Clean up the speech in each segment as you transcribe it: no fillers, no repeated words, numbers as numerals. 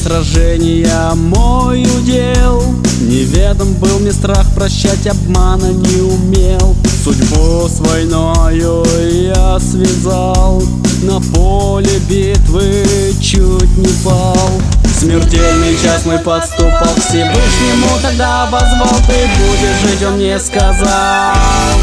сражения мой удел. Неведом был мне страх, прощать обмана не умел. Судьбу с войною я связал, на поле битвы чуть не пал. Смертельный час мой подступал к Всевышнему, тогда позвал: ты будешь жить, он мне сказал.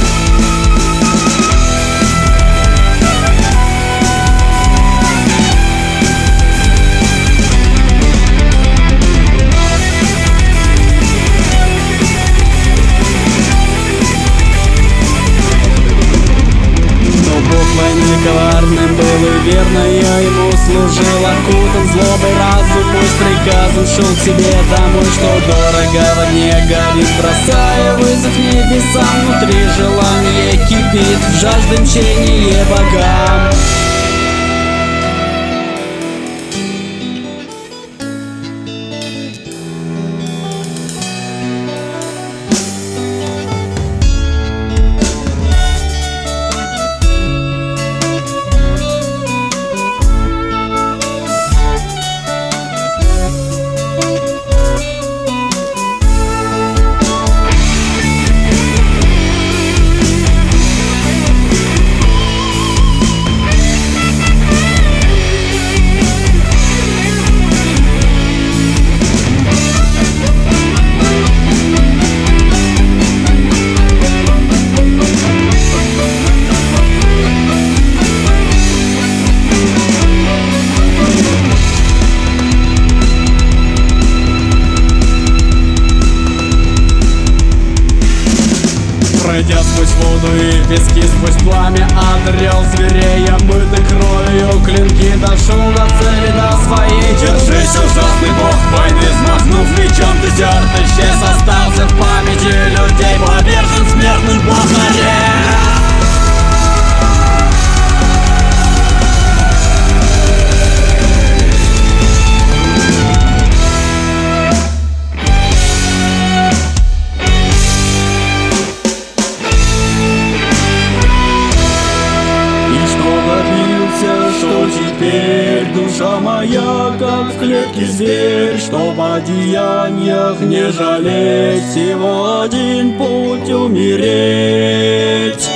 Коварным был и верно я ему служил. Окутан злобой разум мой, с приказом шел к себе домой. Что дорого в огне горит, бросая вызов небесам. Внутри желание кипит, в жажде мщения богам. Пройдя сквозь воду и пески, сквозь пламя одолел зверей, омытый кровью клинки, дошел до цели, до своей. Держись, ужасный бог войны, взмахнув мечом, дезерт исчез, остался в памяти людей, повержен смертным пахарем. Что теперь душа моя, как в клетке зверь, чтоб о деяниях не жалеть, всего один путь — умереть.